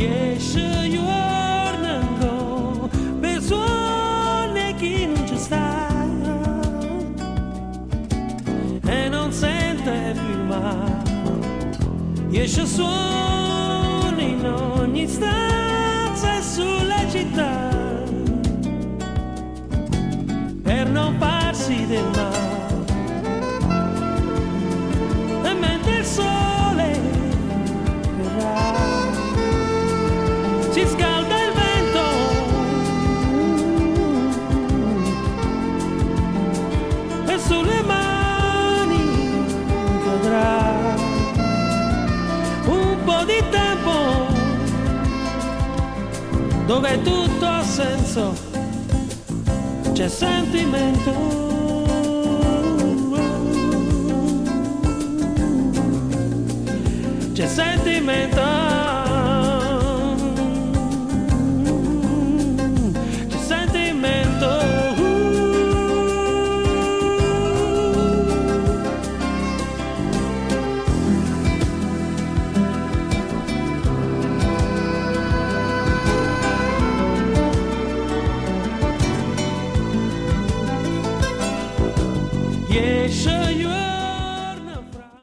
riesce giornando per suone chi non ci sta e non sente più il mare. Riesce suoni in ogni stanza e sulla città per non farsi del male. E mentre il sole verrà, si scalda il vento e sulle mani cadrà un po' di tempo dove tutto ha senso, c'è sentimento. C'è sentimento, c'è sentimento. Riesce